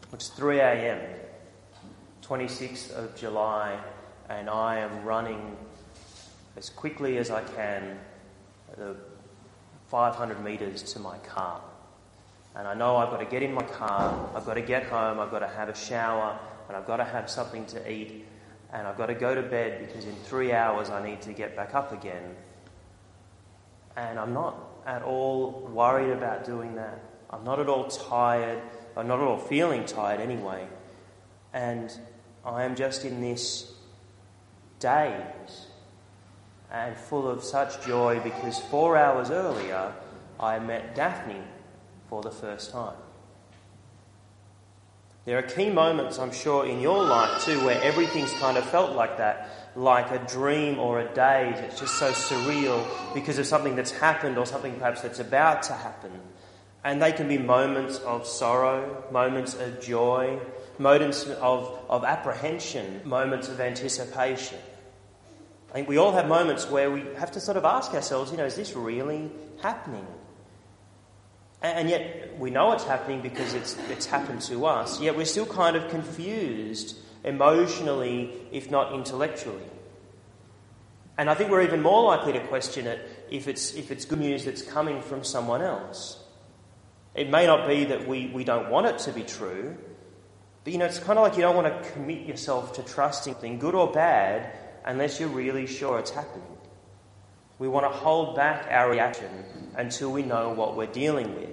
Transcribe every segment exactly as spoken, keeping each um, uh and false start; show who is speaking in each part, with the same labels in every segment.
Speaker 1: It's three a.m, twenty-sixth of July, and I am running as quickly as I can the five hundred metres to my car. And I know I've got to get in my car, I've got to get home, I've got to have a shower, and I've got to have something to eat, and I've got to go to bed because in three hours I need to get back up again. And I'm not at all worried about doing that. I'm not at all tired. I'm not at all feeling tired anyway. And I am just in this daze and full of such joy because four hours earlier I met Daphne for the first time. There are key moments, I'm sure, in your life too where everything's kind of felt like that, like a dream or a daze. It's just so surreal because of something that's happened or something perhaps that's about to happen. And they can be moments of sorrow, moments of joy, moments of, of apprehension, moments of anticipation. I think we all have moments where we have to sort of ask ourselves, you know, is this really happening? And yet we know it's happening because it's it's happened to us, yet we're still kind of confused emotionally, if not intellectually. And I think we're even more likely to question it if it's if it's good news that's coming from someone else. It may not be that we, we don't want it to be true, but you know, it's kind of like you don't want to commit yourself to trusting something, good or bad, unless you're really sure it's happening. We want to hold back our reaction until we know what we're dealing with.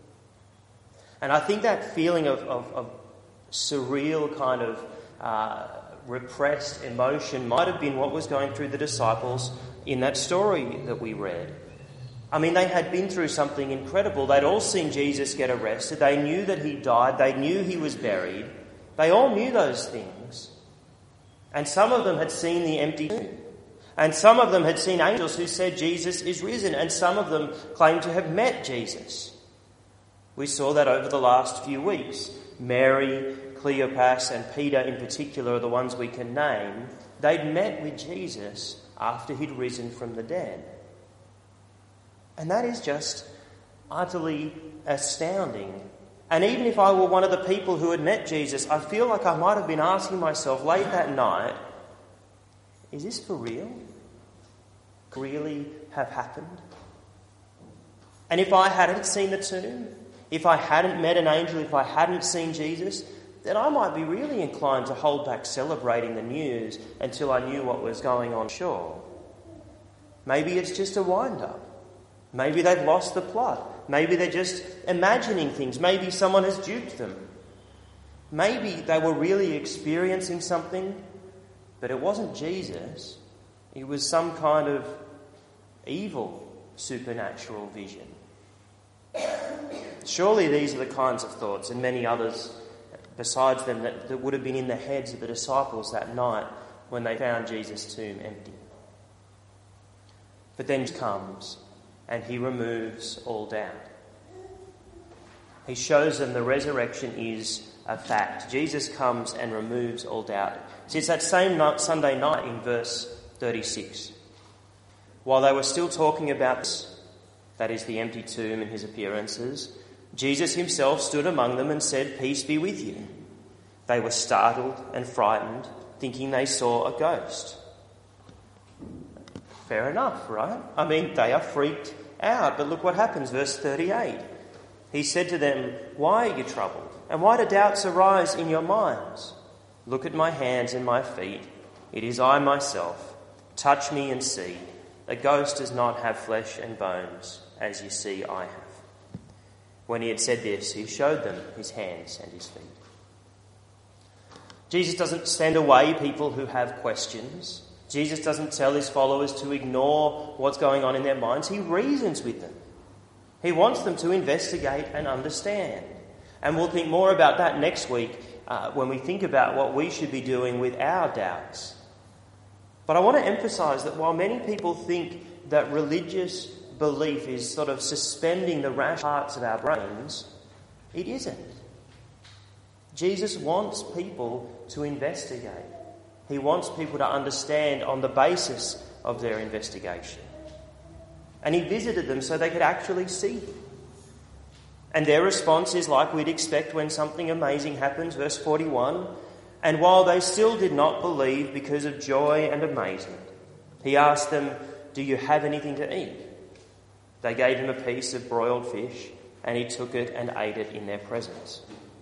Speaker 1: And I think that feeling of, of, of surreal kind of uh, repressed emotion might have been what was going through the disciples in that story that we read. I mean, they had been through something incredible. They'd all seen Jesus get arrested. They knew that he died. They knew he was buried. They all knew those things. And some of them had seen the empty tomb. And some of them had seen angels who said Jesus is risen. And some of them claimed to have met Jesus. We saw that over the last few weeks. Mary, Cleopas and Peter in particular are the ones we can name. They'd met with Jesus after he'd risen from the dead. And that is just utterly astounding. And even if I were one of the people who had met Jesus, I feel like I might have been asking myself late that night, is this for real? Could really have happened? And if I hadn't seen the tomb, if I hadn't met an angel, if I hadn't seen Jesus, then I might be really inclined to hold back celebrating the news until I knew what was going on shore. Maybe it's just a wind-up. Maybe they've lost the plot. Maybe they're just imagining things. Maybe someone has duped them. Maybe they were really experiencing something, but it wasn't Jesus. It was some kind of evil supernatural vision. Surely these are the kinds of thoughts, and many others besides them, that, that would have been in the heads of the disciples that night when they found Jesus' tomb empty. But then he comes and he removes all doubt. He shows them the resurrection is a fact. Jesus comes and removes all doubt. See, it's that same night, Sunday night in verse thirty-six. While they were still talking about this, that is the empty tomb and his appearances, Jesus himself stood among them and said, "Peace be with you." They were startled and frightened, thinking they saw a ghost. Fair enough, right? I mean, they are freaked out. But look what happens, verse thirty-eight. He said to them, "Why are you troubled? And why do doubts arise in your minds? Look at my hands and my feet. It is I myself. Touch me and see. A ghost does not have flesh and bones, as you see I have." When he had said this, he showed them his hands and his feet. Jesus doesn't send away people who have questions. Jesus doesn't tell his followers to ignore what's going on in their minds. He reasons with them. He wants them to investigate and understand. And we'll think more about that next week uh, when we think about what we should be doing with our doubts. But I want to emphasise that while many people think that religious belief is sort of suspending the rational parts of our brains, it isn't. Jesus wants people to investigate. He wants people to understand on the basis of their investigation. And he visited them so they could actually see him. And their response is like we'd expect when something amazing happens, verse forty-one. And while they still did not believe because of joy and amazement, he asked them, "Do you have anything to eat?" They gave him a piece of broiled fish, and he took it and ate it in their presence.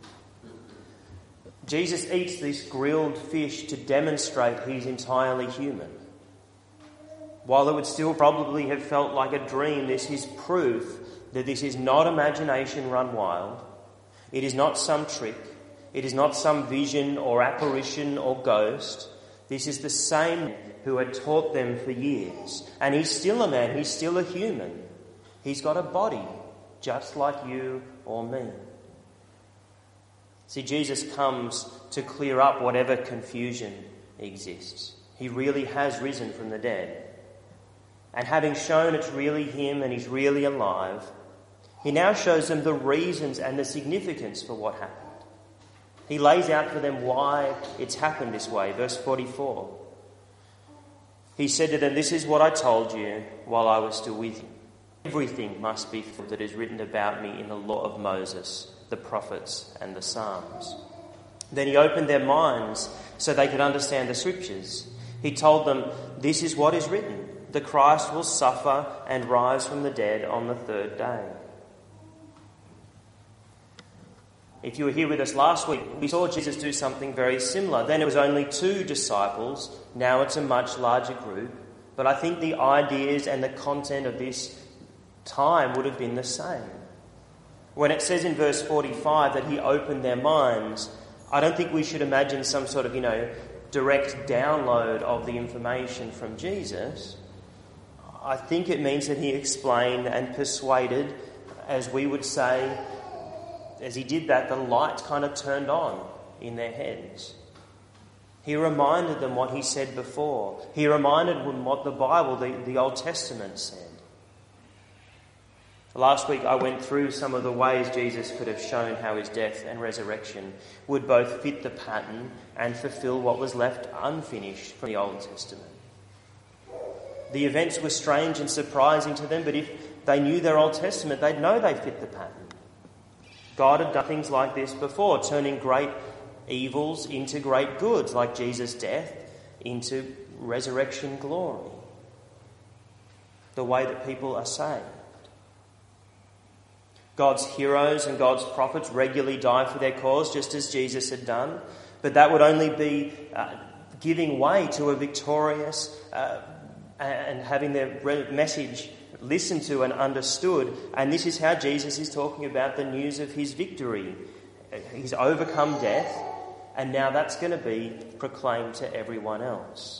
Speaker 1: Jesus eats this grilled fish to demonstrate he's entirely human. While it would still probably have felt like a dream, this is proof that this is not imagination run wild. It is not some trick. It is not some vision or apparition or ghost. This is the same who had taught them for years. And he's still a man. He's still a human. He's got a body just like you or me. See, Jesus comes to clear up whatever confusion exists. He really has risen from the dead. And having shown it's really him and he's really alive, he now shows them the reasons and the significance for what happened. He lays out for them why it's happened this way. Verse forty-four. He said to them, "This is what I told you while I was still with you. Everything must be fulfilled that is written about me in the law of Moses, the prophets and the Psalms." Then he opened their minds so they could understand the scriptures. He told them, "This is what is written. The Christ will suffer and rise from the dead on the third day." If you were here with us last week, we saw Jesus do something very similar. Then it was only two disciples. Now it's a much larger group. But I think the ideas and the content of this time would have been the same. When it says in verse forty-five that he opened their minds, I don't think we should imagine some sort of, you know, direct download of the information from Jesus. I think it means that he explained and persuaded, as we would say. As he did that, the light kind of turned on in their heads. He reminded them what he said before. He reminded them what the Bible, the, the Old Testament said. Last week I went through some of the ways Jesus could have shown how his death and resurrection would both fit the pattern and fulfill what was left unfinished from the Old Testament. The events were strange and surprising to them, but if they knew their Old Testament, they'd know they fit the pattern. God had done things like this before, turning great evils into great goods, like Jesus' death into resurrection glory. The way that people are saved. God's heroes and God's prophets regularly die for their cause, just as Jesus had done. But that would only be uh, giving way to a victorious uh, and having their message listened to and understood. And this is how Jesus is talking about the news of his victory. He's overcome death, and now that's going to be proclaimed to everyone else.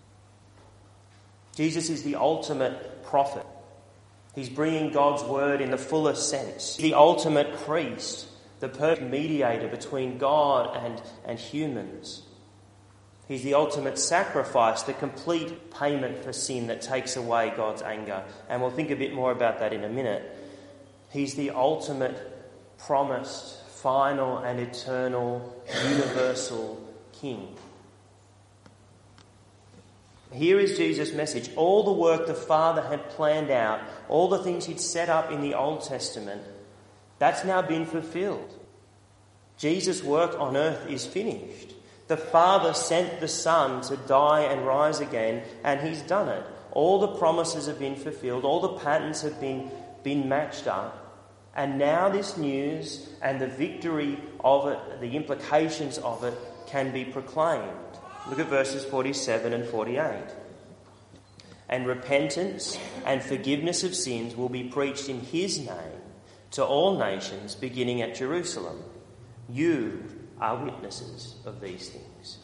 Speaker 1: Jesus is the ultimate prophet. He's bringing God's word in the fullest sense. The ultimate priest, the perfect mediator between God and, and humans. He's the ultimate sacrifice, the complete payment for sin that takes away God's anger. And we'll think a bit more about that in a minute. He's the ultimate promised, final and eternal, universal King. Here is Jesus' message. All the work the Father had planned out, all the things he'd set up in the Old Testament, that's now been fulfilled. Jesus' work on earth is finished. The Father sent the Son to die and rise again, and he's done it. All the promises have been fulfilled. All the patterns have been, been matched up. And now this news and the victory of it, the implications of it, can be proclaimed. Look at verses forty-seven and forty-eight. "And repentance and forgiveness of sins will be preached in his name to all nations, beginning at Jerusalem. You are witnesses of these things."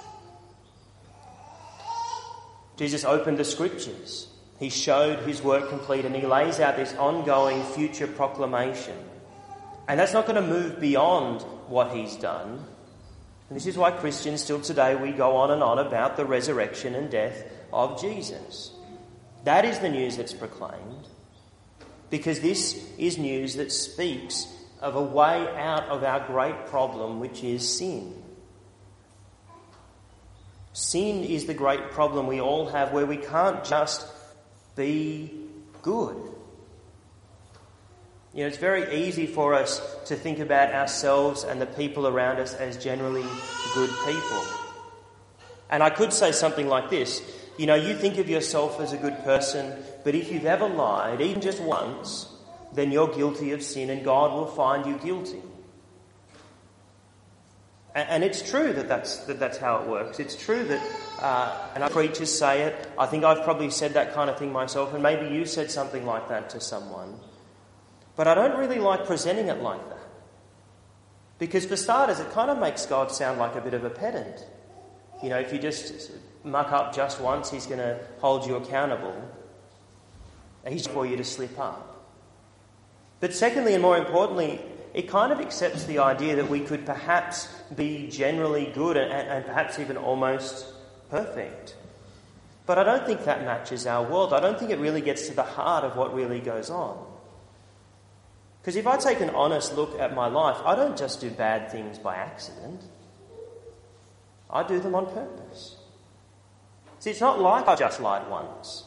Speaker 1: Jesus opened the scriptures. He showed his work complete, and he lays out this ongoing future proclamation. And that's not going to move beyond what he's done. And this is why Christians still today, we go on and on about the resurrection and death of Jesus. That is the news that's proclaimed, because this is news that speaks of a way out of our great problem, which is sin. Sin is the great problem we all have, where we can't just be good. You know, it's very easy for us to think about ourselves and the people around us as generally good people. And I could say something like this. You know, you think of yourself as a good person, but if you've ever lied, even just once, then you're guilty of sin and God will find you guilty. And it's true that that's, that that's how it works. It's true that, uh, and our preachers say it. I think I've probably said that kind of thing myself, and maybe you said something like that to someone. But I don't really like presenting it like that. Because for starters, it kind of makes God sound like a bit of a pedant. You know, if you just muck up just once, he's going to hold you accountable. He's for you to slip up. But secondly, and more importantly, it kind of accepts the idea that we could perhaps be generally good and, and perhaps even almost perfect. But I don't think that matches our world. I don't think it really gets to the heart of what really goes on. Because if I take an honest look at my life, I don't just do bad things by accident. I do them on purpose. See, it's not like I just lied once.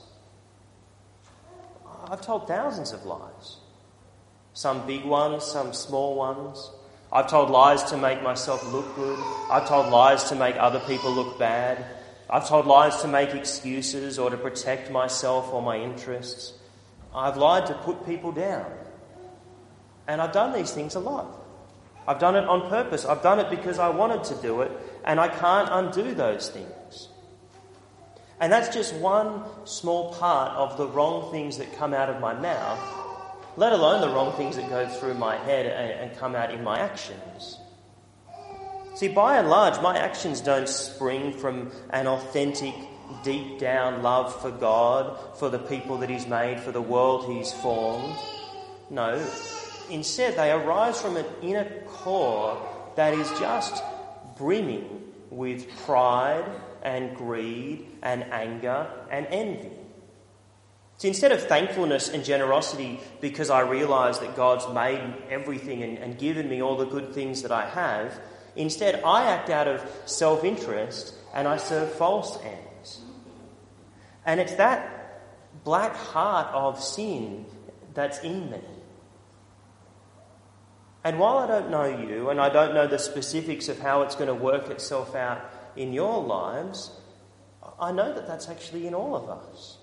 Speaker 1: I've told thousands of lies. Some big ones, some small ones. I've told lies to make myself look good. I've told lies to make other people look bad. I've told lies to make excuses or to protect myself or my interests. I've lied to put people down. And I've done these things a lot. I've done it on purpose. I've done it because I wanted to do it, and I can't undo those things. And that's just one small part of the wrong things that come out of my mouth, let alone the wrong things that go through my head and, and come out in my actions. See, by and large, my actions don't spring from an authentic, deep down love for God, for the people that he's made, for the world he's formed. No. Instead, they arise from an inner core that is just brimming with pride and greed and anger and envy. So instead of thankfulness and generosity because I realise that God's made everything and, and given me all the good things that I have, instead I act out of self-interest and I serve false ends. And it's that black heart of sin that's in me. And while I don't know you, and I don't know the specifics of how it's going to work itself out in your lives, I know that that's actually in all of us.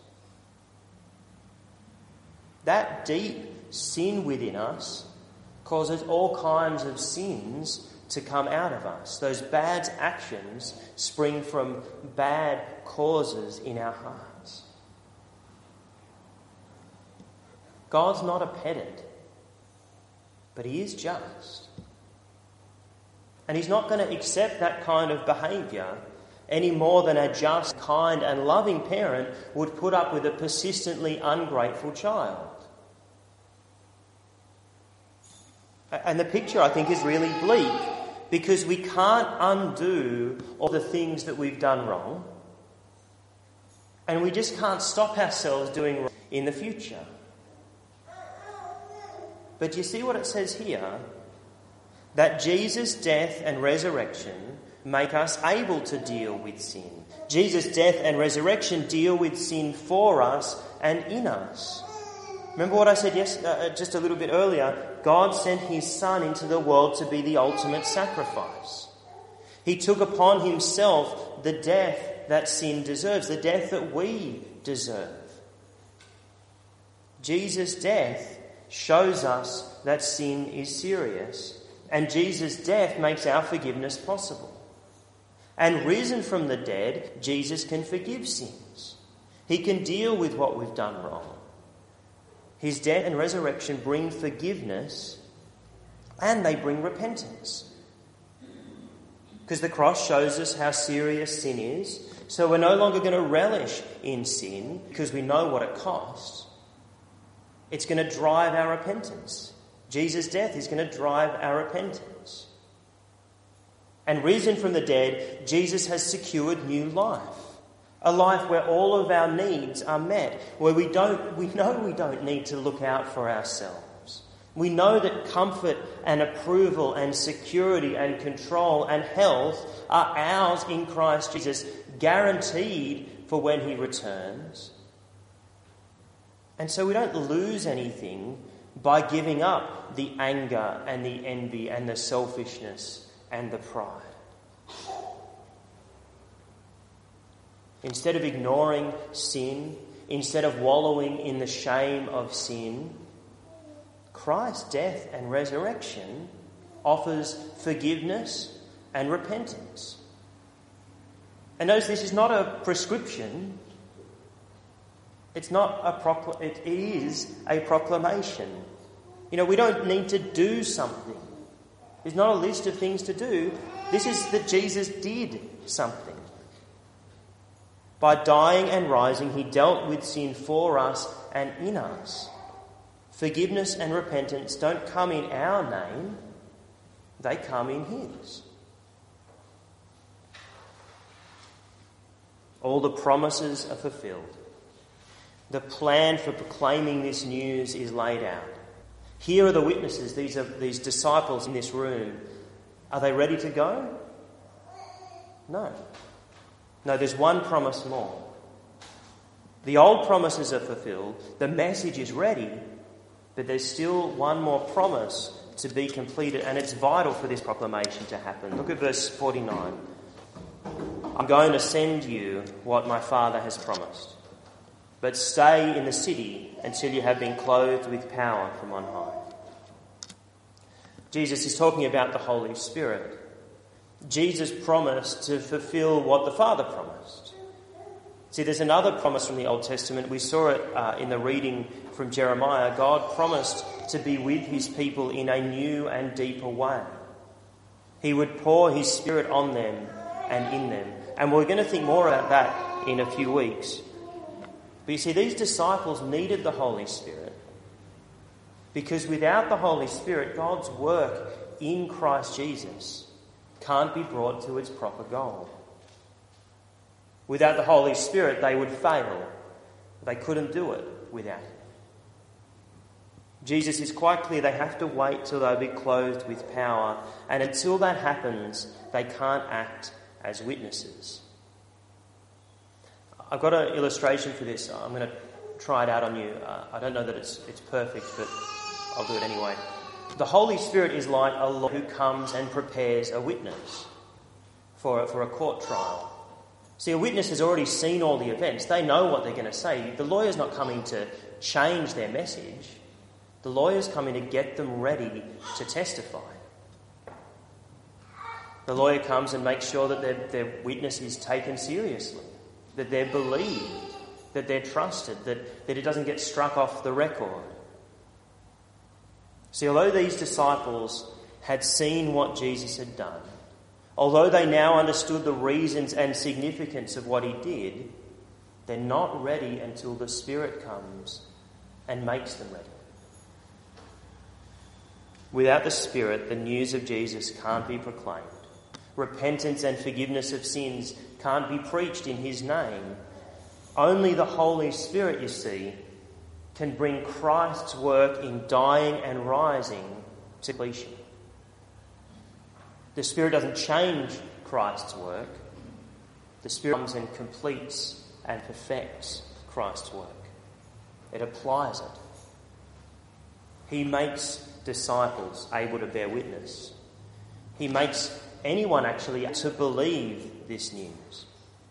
Speaker 1: That deep sin within us causes all kinds of sins to come out of us. Those bad actions spring from bad causes in our hearts. God's not a pedant. But he is just. And he's not going to accept that kind of behaviour any more than a just, kind and loving parent would put up with a persistently ungrateful child. And the picture, I think, is really bleak because we can't undo all the things that we've done wrong, and we just can't stop ourselves doing wrong in the future. But you see what it says here? That Jesus' death and resurrection make us able to deal with sin. Jesus' death and resurrection deal with sin for us and in us. Remember what I said yes, uh, just a little bit earlier? God sent his Son into the world to be the ultimate sacrifice. He took upon himself the death that sin deserves, the death that we deserve. Jesus' death shows us that sin is serious, and Jesus' death makes our forgiveness possible. And risen from the dead, Jesus can forgive sins. He can deal with what we've done wrong. His death and resurrection bring forgiveness, and they bring repentance. Because the cross shows us how serious sin is, so we're no longer going to relish in sin because we know what it costs. It's going to drive our repentance. Jesus' death is going to drive our repentance. And risen from the dead, Jesus has secured new life. A life where all of our needs are met, where we don't, we know we don't need to look out for ourselves. We know that comfort and approval and security and control and health are ours in Christ Jesus, guaranteed for when he returns. And so we don't lose anything by giving up the anger and the envy and the selfishness and the pride. Instead of ignoring sin, instead of wallowing in the shame of sin, Christ's death and resurrection offers forgiveness and repentance. And notice this is not a prescription. It's not a procl- it is a proclamation. You know, we don't need to do something. There's not a list of things to do. This is that Jesus did something. By dying and rising, he dealt with sin for us and in us. Forgiveness and repentance don't come in our name, they come in his. All the promises are fulfilled. The plan for proclaiming this news is laid out. Here are the witnesses, these are these disciples in this room. Are they ready to go? No. No, there's one promise more. The old promises are fulfilled, the message is ready, but there's still one more promise to be completed, and it's vital for this proclamation to happen. Look at verse forty-nine. I'm going to send you what my Father has promised, but stay in the city until you have been clothed with power from on high. Jesus is talking about the Holy Spirit. Jesus promised to fulfill what the Father promised. See, there's another promise from the Old Testament. We saw it uh, in the reading from Jeremiah. God promised to be with his people in a new and deeper way. He would pour his Spirit on them and in them. And we're going to think more about that in a few weeks. But you see, these disciples needed the Holy Spirit because without the Holy Spirit, God's work in Christ Jesus can't be brought to its proper goal. Without the Holy Spirit, they would fail. They couldn't do it without him. Jesus is quite clear they have to wait till they'll be clothed with power, and until that happens, they can't act as witnesses. I've got an illustration for this. I'm going to try it out on you. Uh, I don't know that it's it's perfect, but I'll do it anyway. The Holy Spirit is like a lawyer who comes and prepares a witness for, for a court trial. See, a witness has already seen all the events. They know what they're going to say. The lawyer's not coming to change their message. The lawyer's coming to get them ready to testify. The lawyer comes and makes sure that their, their witness is taken seriously, that they're believed, that they're trusted, that, that it doesn't get struck off the record. See, although these disciples had seen what Jesus had done, although they now understood the reasons and significance of what he did, they're not ready until the Spirit comes and makes them ready. Without the Spirit, the news of Jesus can't be proclaimed. Repentance and forgiveness of sins can't be preached in his name. Only the Holy Spirit, you see, can bring Christ's work in dying and rising to completion. The Spirit doesn't change Christ's work. The Spirit comes and completes and perfects Christ's work. It applies it. He makes disciples able to bear witness. He makes anyone actually to believe this news.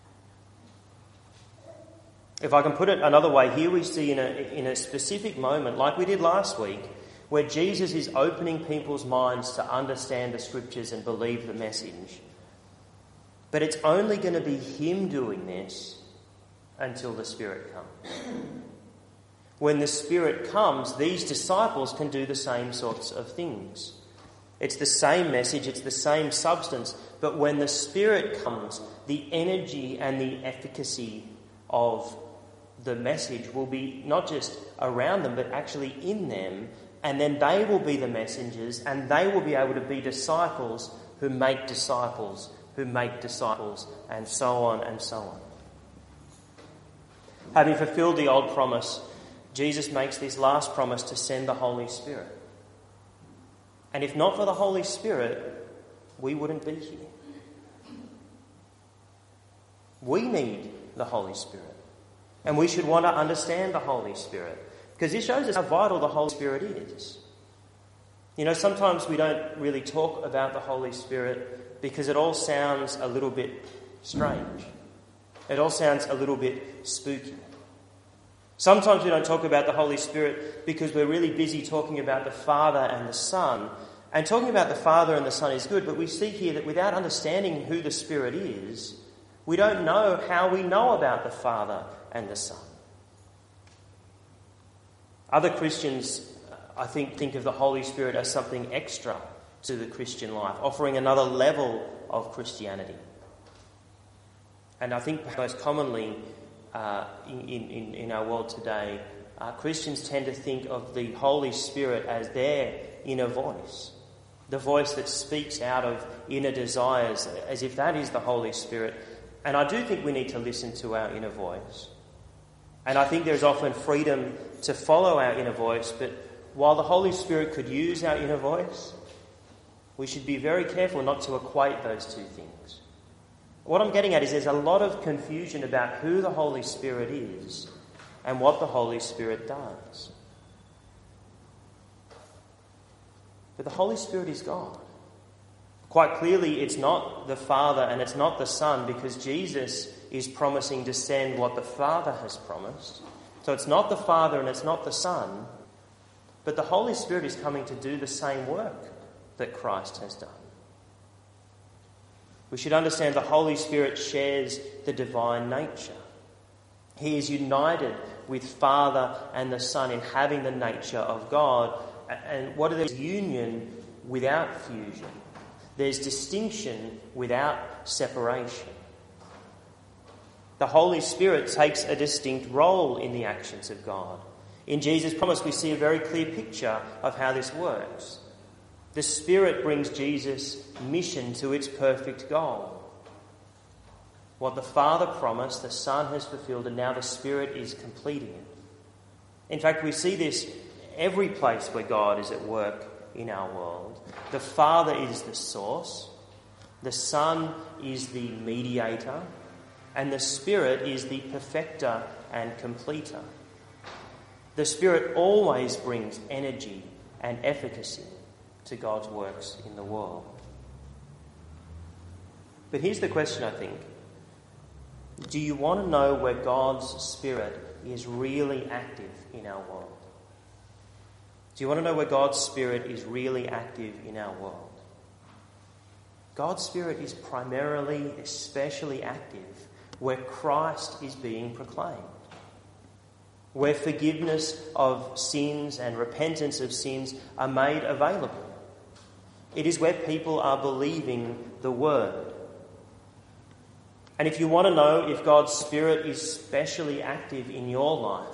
Speaker 1: If I can put it another way, here we see in a, in a specific moment, like we did last week, where Jesus is opening people's minds to understand the Scriptures and believe the message. But it's only going to be him doing this until the Spirit comes. When the Spirit comes, these disciples can do the same sorts of things. It's the same message, it's the same substance, but when the Spirit comes, the energy and the efficacy of the message will be not just around them, but actually in them, and then they will be the messengers, and they will be able to be disciples who make disciples, who make disciples, and so on and so on. Having fulfilled the old promise, Jesus makes this last promise to send the Holy Spirit. And if not for the Holy Spirit, we wouldn't be here. We need the Holy Spirit. And we should want to understand the Holy Spirit. Because this shows us how vital the Holy Spirit is. You know, sometimes we don't really talk about the Holy Spirit because it all sounds a little bit strange. It all sounds a little bit spooky. Sometimes we don't talk about the Holy Spirit because we're really busy talking about the Father and the Son. And talking about the Father and the Son is good, but we see here that without understanding who the Spirit is, we don't know how we know about the Father and the Son. Other Christians, I think, think of the Holy Spirit as something extra to the Christian life, offering another level of Christianity. And I think most commonly uh, in, in, in our world today, uh, Christians tend to think of the Holy Spirit as their inner voice, the voice that speaks out of inner desires, as if that is the Holy Spirit. And I do think we need to listen to our inner voice. And I think there's often freedom to follow our inner voice, but while the Holy Spirit could use our inner voice, we should be very careful not to equate those two things. What I'm getting at is there's a lot of confusion about who the Holy Spirit is and what the Holy Spirit does. But the Holy Spirit is God. Quite clearly, it's not the Father and it's not the Son, because Jesus is promising to send what the Father has promised. So it's not the Father and it's not the Son, but the Holy Spirit is coming to do the same work that Christ has done. We should understand the Holy Spirit shares the divine nature. He is united with Father and the Son in having the nature of God. And what is union without fusion? There's distinction without separation. The Holy Spirit takes a distinct role in the actions of God. In Jesus' promise, we see a very clear picture of how this works. The Spirit brings Jesus' mission to its perfect goal. What the Father promised, the Son has fulfilled, and now the Spirit is completing it. In fact, we see this every place where God is at work in our world. The Father is the source, the Son is the mediator, and the Spirit is the perfecter and completer. The Spirit always brings energy and efficacy to God's works in the world. But here's the question, I think. Do you want to know where God's Spirit is really active in our world? Do you want to know where God's Spirit is really active in our world? God's Spirit is primarily, especially active where Christ is being proclaimed, where forgiveness of sins and repentance of sins are made available. It is where people are believing the Word. And if you want to know if God's Spirit is specially active in your life,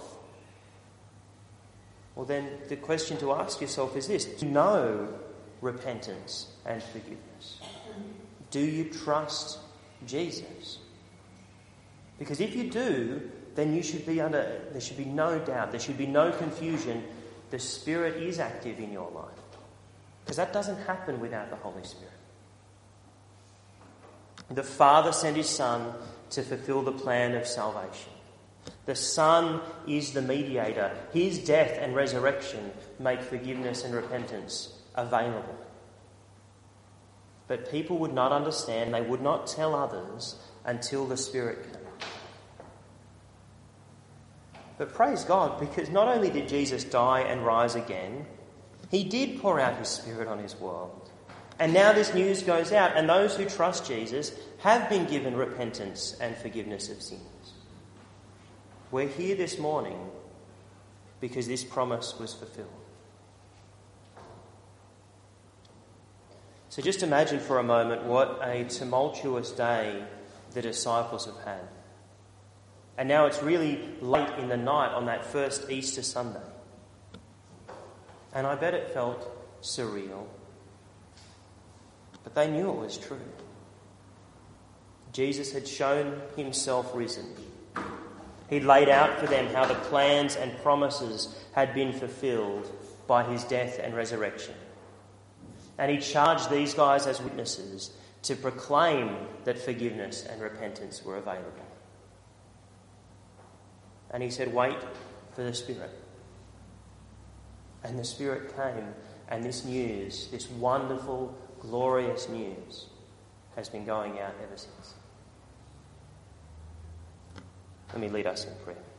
Speaker 1: well, then the question to ask yourself is this: do you know repentance and forgiveness? Do you trust Jesus? Because if you do, then you should be under, there should be no doubt, there should be no confusion. The Spirit is active in your life. Because that doesn't happen without the Holy Spirit. The Father sent His Son to fulfill the plan of salvation. The Son is the mediator. His death and resurrection make forgiveness and repentance available. But people would not understand, they would not tell others until the Spirit came. But praise God, because not only did Jesus die and rise again, He did pour out His Spirit on His world. And now this news goes out, and those who trust Jesus have been given repentance and forgiveness of sins. We're here this morning because this promise was fulfilled. So just imagine for a moment what a tumultuous day the disciples have had. And now it's really late in the night on that first Easter Sunday. And I bet it felt surreal. But they knew it was true. Jesus had shown Himself risen. He'd laid out for them how the plans and promises had been fulfilled by His death and resurrection. And He charged these guys as witnesses to proclaim that forgiveness and repentance were available. And He said, wait for the Spirit. And the Spirit came, and this news, this wonderful, glorious news, has been going out ever since. Let me lead us in prayer.